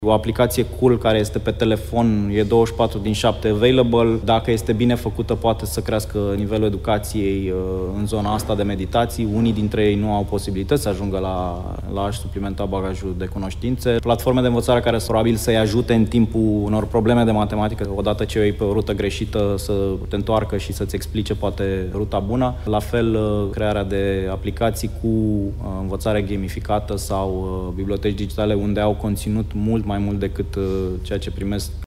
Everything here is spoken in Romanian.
O aplicație cool care este pe telefon, e 24/7 available. Dacă este bine făcută, poate să crească nivelul educației în zona asta de meditații. Unii dintre ei nu au posibilități să ajungă la a-și suplimenta bagajul de cunoștințe. Platforme de învățare care sunt probabil să-i ajute în timpul unor probleme de matematică, odată ce iei pe o rută greșită, să te întoarcă și să-ți explice poate ruta bună. La fel, crearea de aplicații cu învățare gamificată sau biblioteci digitale unde au conținut mult mai mult decât ceea ce primesc